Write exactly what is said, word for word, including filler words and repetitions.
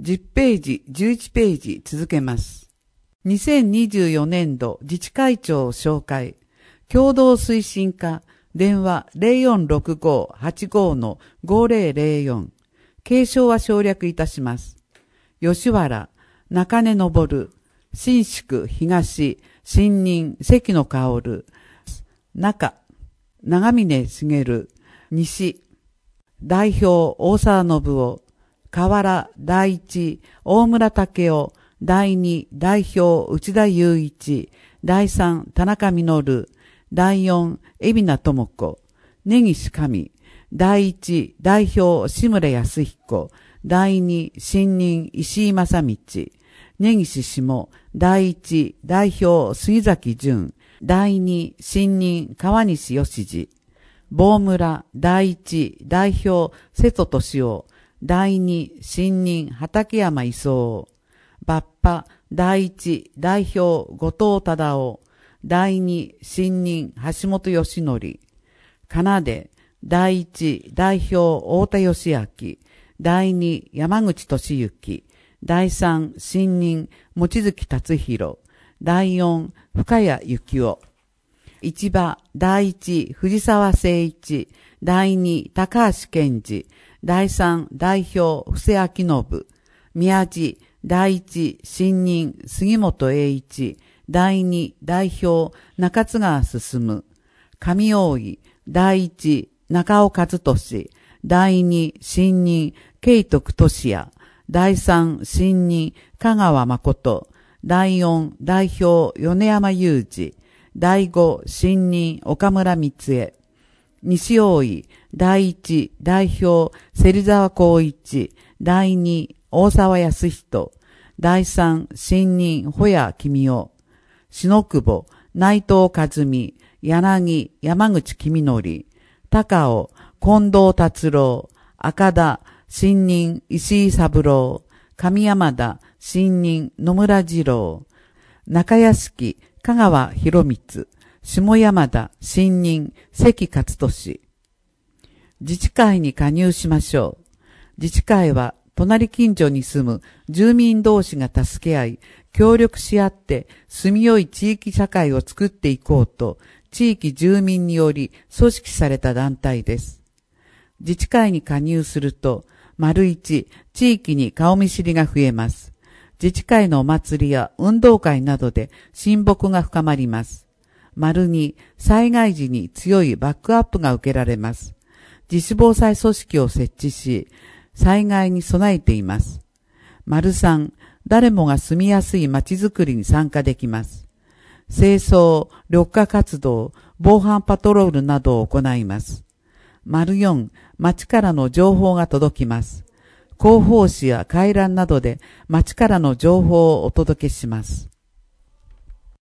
じゅっページ、じゅういちページ続けます。にせんにじゅうよねんど自治会長紹介。共同推進課、電話 ゼロよんろくご はちご の ごゼロゼロよん。継承は省略いたします。吉原、中根昇、新宿東、新任関野薫、中、長峰茂、西、代表大沢信夫、河原第一、大村武夫、第二、代表内田雄一、第三、田中実、第四、海老名智子、根岸上、第一、代表志村康彦、第二、新任石井正道、根岸下、第一、代表杉崎淳、第二、新任川西義次、坊村、第一、代表瀬戸敏夫、第二、新任畠山勲、バッパ、第一、代表後藤忠夫、第二、新任橋本義則、かなで、第一、代表太田義明、第二、山口俊之、第三、新任望月達弘、第四、深谷幸雄、市場、第一、藤沢誠一、第二、高橋健二、第三、代表布施明信、宮地、第一、新任杉本栄一、第二、代表中津川進、上大井、第一、中尾和俊、第二、新任慶徳俊也、第三、新任香川誠、第四、代表米山裕二、第五、新任岡村光恵、西大井、第一、代表芹沢光一、第二、大沢康人、第三、新任保谷公夫、篠久保、内藤和美、柳、山口公則、高尾、近藤達郎、赤田、新任石井三郎、上山田、新任野村二郎、中屋敷、香川博光、下山田、新任関勝利。自治会に加入しましょう。自治会は隣近所に住む住民同士が助け合い、協力し合って住みよい地域社会を作っていこうと、地域住民により組織された団体です。自治会に加入すると、丸一、地域に顔見知りが増えます。自治会のお祭りや運動会などで親睦が深まります。丸二、災害時に強いバックアップが受けられます。自主防災組織を設置し、災害に備えています。丸三、誰もが住みやすい街づくりに参加できます。清掃、緑化活動、防犯パトロールなどを行います。丸四、町からの情報が届きます。広報誌や回覧などで町からの情報をお届けします。